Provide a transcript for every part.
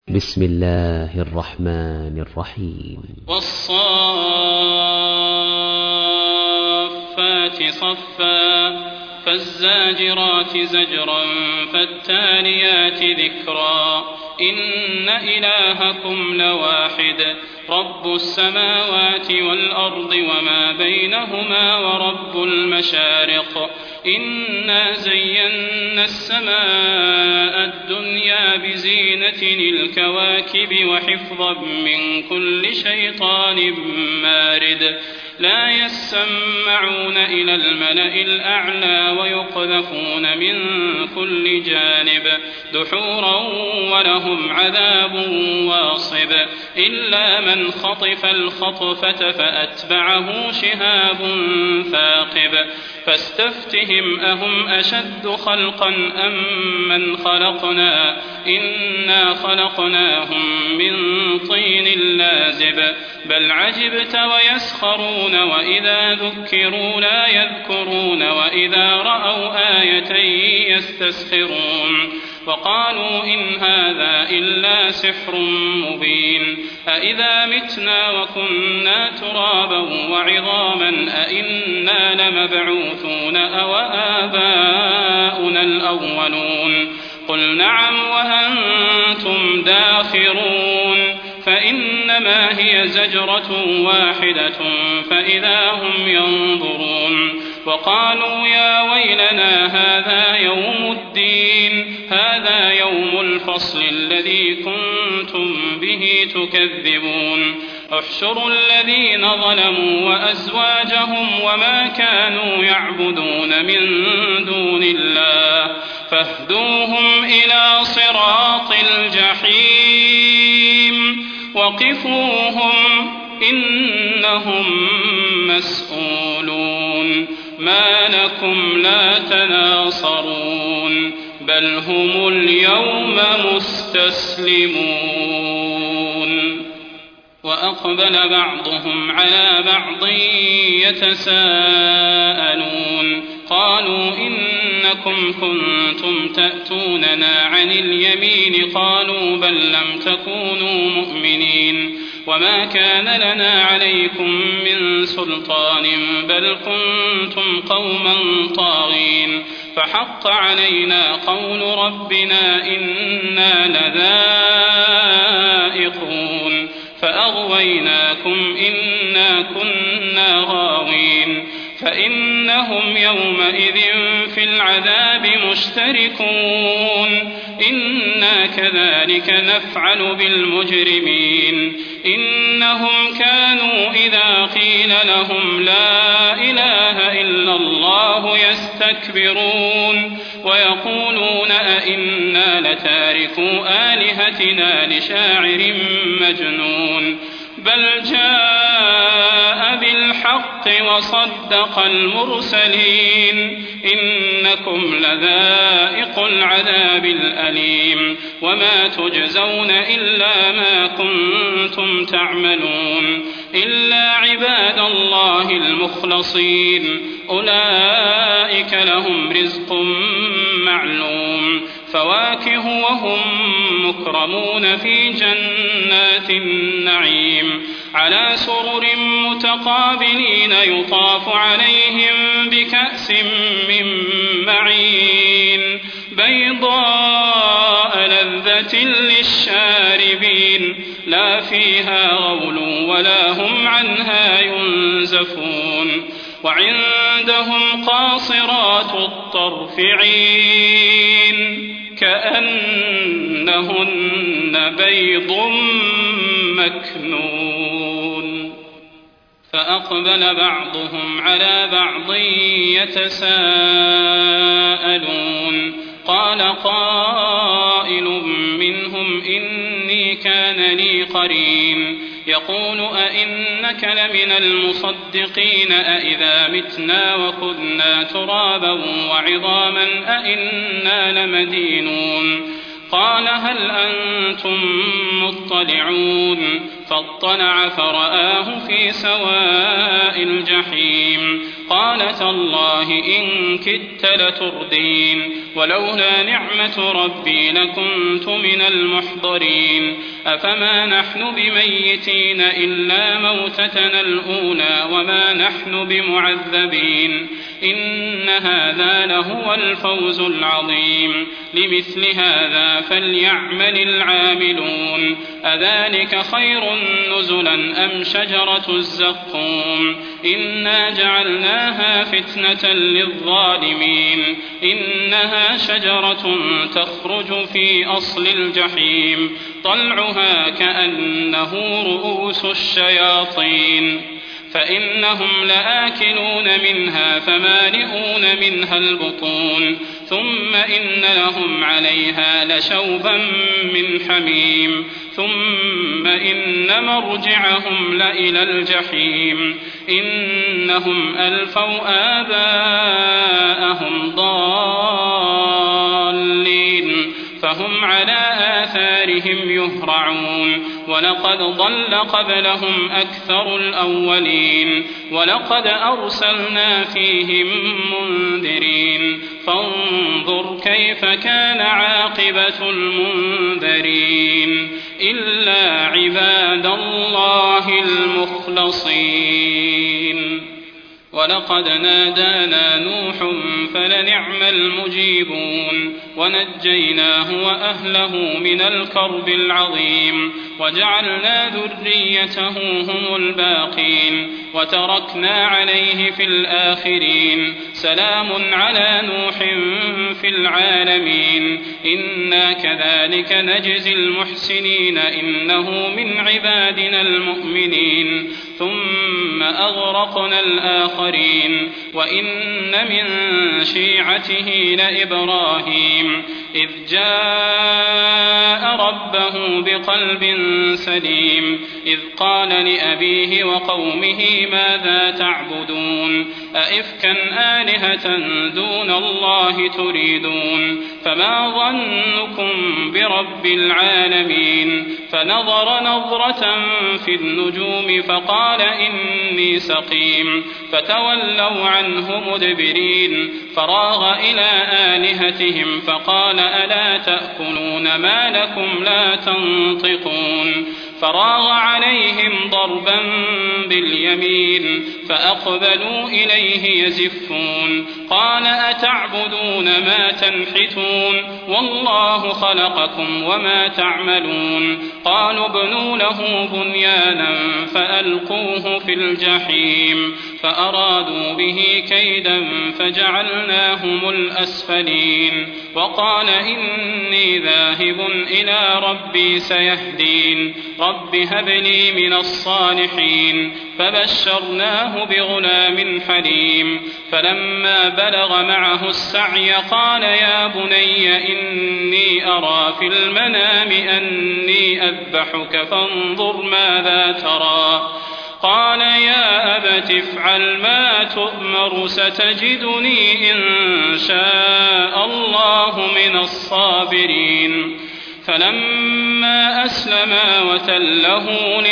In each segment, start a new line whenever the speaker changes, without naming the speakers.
بسم الله الرحمن الرحيم.
والصافات صفا فالزاجرات زجرا فالتاليات ذكرا إن إلهكم لواحد رب السماوات والأرض وما بينهما ورب المشارق إنا زينا السماء الدنيا بزينة الكواكب وحفظا من كل شيطان مارد لا يسمعون إلى الملأ الأعلى ويقذفون من كل جانب دحورا ولهم عذاب واصب إلا من خطف الخطفة فأتبعه شهاب ثاقب فاستفتهم أهم أشد خلقا أم من خلقنا إنا خلقناهم من طين لازب بل عجبت ويسخرون وإذا ذكروا لا يذكرون وإذا رأوا آية يستسخرون وقالوا إن هذا إلا سحر مبين أإذا متنا وكنا ترابا وعظاما أإنا لمبعوثون أو آباؤنا الأولون قل نعم وأنتم داخرون فإنما هي زجرة واحدة فإذا هم ينظرون وقالوا يا ويلنا هذا يوم الدين هذا يوم الفصل الذي كنتم به تكذبون احشروا الذين ظلموا وأزواجهم وما كانوا يعبدون من دون الله فاهدوهم إلى صراط الجحيم وقفوهم إنهم مسؤولون ما لكم لا تناصرون بل هم اليوم مستسلمون وأقبل بعضهم على بعض يتساءلون قالوا إنكم كنتم تأتوننا عن اليمين قالوا بل لم تكونوا مؤمنين وما كان لنا عليكم من سلطان بل كنتم قوما طاغين فحق علينا قول ربنا إنا لذائقون فأغويناكم إنا كنا غاوين فإنهم يومئذ في العذاب مشتركون إنا كذلك نفعل بالمجرمين إنهم كانوا إذا قيل لهم لا إله إلا الله يستكبرون ويقولون أئنا لتاركوا آلهتنا لشاعر مجنون بل جاء بالحق وصدق المرسلين إنكم لذائق العذاب الأليم وما تجزون إلا ما كنتم تعملون إلا عباد الله المخلصين أولئك لهم رزق معلوم فواكه وهم مكرمون في جنات النعيم على سرر متقابلين يطاف عليهم بكأس من معين بيضاء لذة للشاربين لا فيها غول ولا هم عنها ينزفون وعندهم قاصرات الطرف عين كأنهن بيض مكنون فأقبل بعضهم على بعض يتساءلون قال قائل منهم إني كان لي قرين يقول أئنك لمن المصدقين أئذا متنا وكنا ترابا وعظاما أئنا لمدينون قال هل أنتم مطلعون فاطلع فرآه في سواء الجحيم قال تالله إن كدت لتردين ولولا نعمة ربي لكنت من المحضرين أفما نحن بميتين إلا موتتنا الأولى وما نحن بمعذبين إن هذا لهو الفوز العظيم لمثل هذا فليعمل العاملون أذلك خير نزلا أم شجرة الزقوم إنا جعلناها فتنة للظالمين إنها شجرة تخرج في أصل الجحيم طلعها كأنه رؤوس الشياطين فإنهم لآكلون منها فمالئون منها البطون ثم إن لهم عليها لشوبا من حميم ثم إن مرجعهم لإلى الجحيم إنهم ألفوا آباءهم ضالين فهم على آثارهم يهرعون ولقد ضل قبلهم أكثر الأولين ولقد أرسلنا فيهم منذرين فانظر كيف كان عاقبة المنذرين إلا عباد الله المخلصين ولقد نادانا نوح فلنعم المجيبون ونجيناه وأهله من الكرب العظيم وجعلنا ذريته هم الباقين وتركنا عليه في الآخرين سلام على نوح في العالمين إنا كذلك نجزي المحسنين إنه من عبادنا المؤمنين ثم أغرقنا الآخرين وإن من شيعته لإبراهيم إذ جاء ربه بقلب سليم إذ قال لأبيه وقومه ماذا تعبدون أئفكا آلهة دون الله تريدون فما ظنكم برب العالمين فنظر نظرة في النجوم فقال إني سقيم فتولوا عنه مدبرين فراغ إلى آلهتهم فقال ألا تأكلون ما لكم لا تنطقون فراغ عليهم ضربا باليمين فأقبلوا إليه يزفون قال أتعبدون ما تنحتون والله خلقكم وما تعملون قالوا ابنوا له بنيانا فألقوه في الجحيم فأرادوا به كيدا فجعلناهم الأسفلين وقال إني ذاهب إلى ربي سيهدين رب هب لي من الصالحين فبشرناه بغلام حليم فلما بلغ معه السعي قال يا بني إني أرى في المنام أني أذبحك فانظر ماذا ترى قال يا أبت افعل ما تؤمر ستجدني إن شاء الله من الصابرين فلما أسلما وتله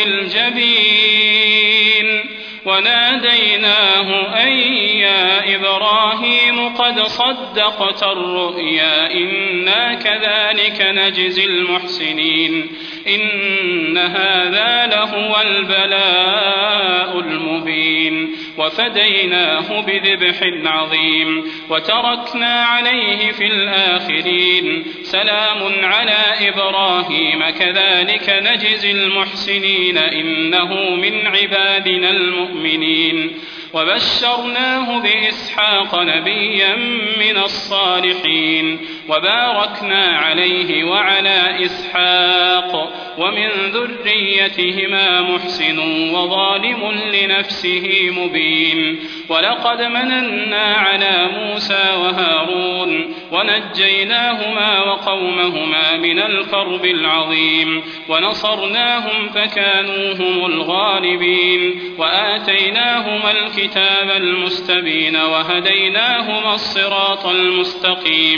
للجبين وناديناه أن يا إبراهيم قد صدقت الرؤيا إنا كذلك نجزي المحسنين إن هذا لهو البلاء المبين وفديناه بذبح عظيم وتركنا عليه في الآخرين سلام على إبراهيم كذلك نجزي المحسنين إنه من عبادنا المؤمنين وبشرناه بإسحاق نبيا من الصالحين وباركنا عليه وعلى إسحاق ومن ذريتهما محسن وظالم لنفسه مبين ولقد مننا على موسى وهارون ونجيناهما وقومهما من الكرب العظيم ونصرناهم فكانوا هم الغالبين وآتيناهما الكتاب المستبين وهديناهما الصراط المستقيم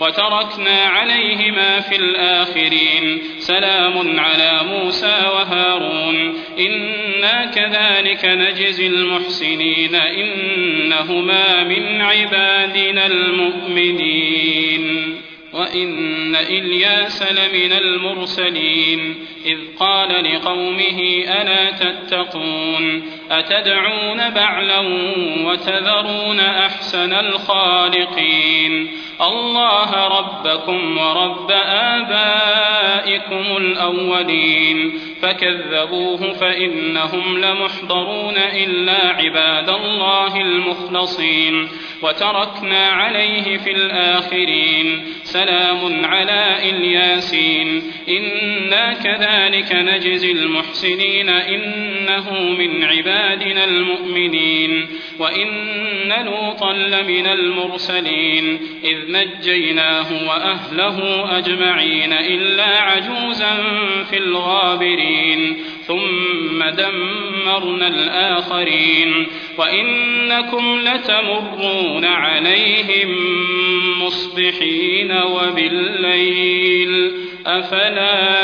وتركنا عليهما في الآخرين سلام على موسى وهارون إنا كذلك نجزي المحسنين إنهما من عبادنا المؤمنين وإن إلياس لمن المرسلين إذ قال لقومه ألا تتقون أتدعون بعلا وتذرون أحسن الخالقين الله ربكم ورب آبائكم الأولين فكذبوه فإنهم لمحضرون إلا عباد الله المخلصين وتركنا عليه في الآخرين سلام على إلياسين إنا كذلك نجزي المحسنين إنه من عبادنا المؤمنين وإن لوطا لمن المرسلين إذ نجيناه وأهله أجمعين إلا عجوزا في الغابرين ثم دمرنا الآخرين وإنكم لتمرون عليهم مصبحين وبالليل أفلا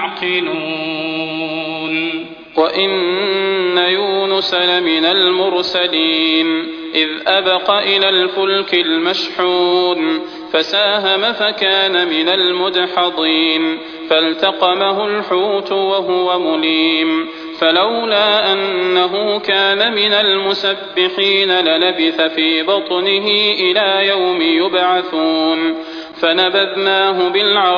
تعقلون وإن يونس لمن المرسلين إذ أبق إلى الفلك المشحون فساهم فكان من المدحضين فالتقمه الحوت وهو مليم فلولا أنه كان من المسبحين للبث في بطنه إلى يوم يبعثون فنبذناه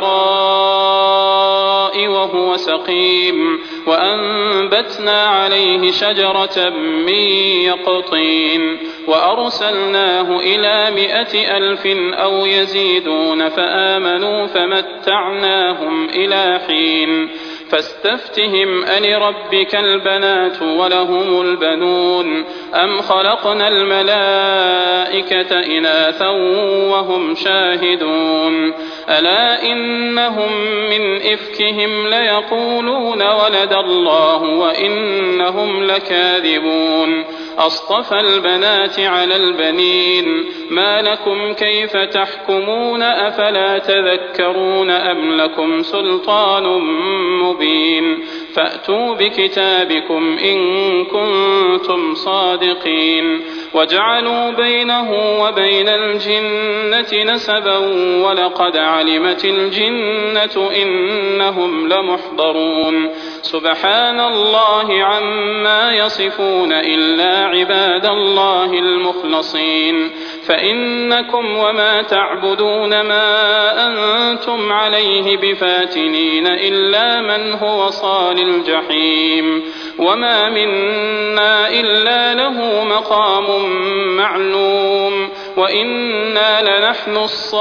بالعراء وهو سقيم وأنبتنا عليه شجرة من يقطين وأرسلناه إلى 100,000 أو يزيدون فآمنوا فمتعناهم إلى حين فاستفتهم ألربك البنات ولهم البنون أم خلقنا الملائكة إناثا وهم شاهدون ألا إنهم من إفكهم ليقولون ولد الله وإنهم لكاذبون أصطفى البنات على البنين ما لكم كيف تحكمون أفلا تذكرون أم لكم سلطان مبين فأتوا بكتابكم إن كنتم صادقين وجعلوا بينه وبين الجنة نسبا ولقد علمت الجنة إنهم لمحضرون سبحان الله عما يصفون إلا عباد الله المخلصين فإنكم وما تعبدون ما أنتم عليه بفاتنين إلا من هو صال الجحيم وما منا إلا له مقام معلوم وإنا لنحن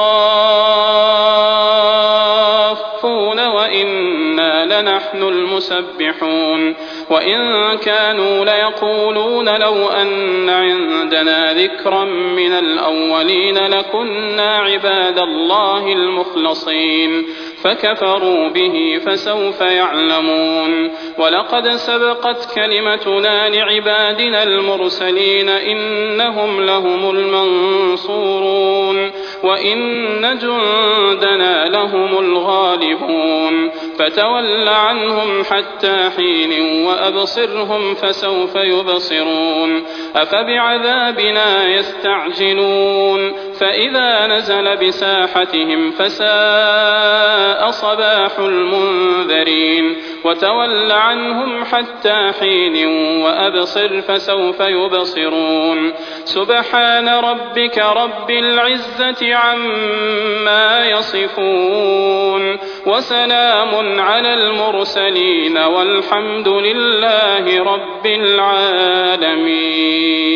الصافون وإنا لنحن المسبحون وإن كانوا ليقولون لو أن عندنا ذكرا من الأولين لكنا عباد الله المخلصين فكفروا به فسوف يعلمون ولقد سبقت كلمتنا لعبادنا المرسلين إنهم لهم المنصورون وإن جندنا لهم الغالبون فتول عنهم حتى حين وأبصرهم فسوف يبصرون أفبعذابنا يستعجلون فإذا نزل بساحتهم فساء صباح المنذرين وتول عنهم حتى حين وأبصر فسوف يبصرون سبحان ربك رب العزة عما يصفون وسلام على المرسلين والحمد لله رب العالمين.